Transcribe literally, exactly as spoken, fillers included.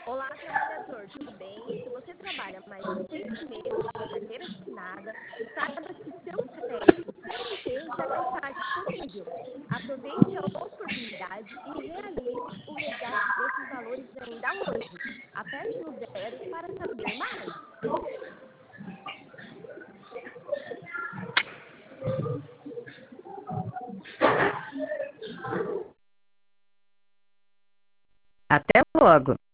Olá, trabalhador, tudo bem? Se você trabalha mais de seis meses com carteira assinada, saiba que seu crédito C L T já está disponível. Aproveite a oportunidade e realize o resgate desses valores ainda hoje. Aperte no zero para saber mais. Até logo!